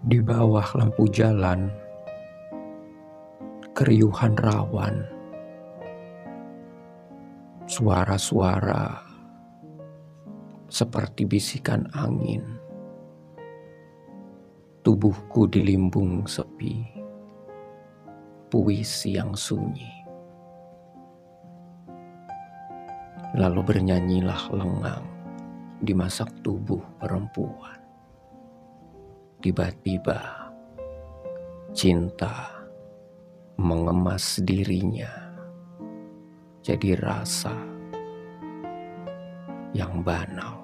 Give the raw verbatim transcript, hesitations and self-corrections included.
Di bawah lampu jalan, keriuhan rawan, suara-suara seperti bisikan angin. Tubuhku dilimbung sepi, puisi yang sunyi. Lalu bernyanyilah lengang di masak tubuh perempuan. Tiba-tiba cinta mengemas dirinya jadi rasa yang banal.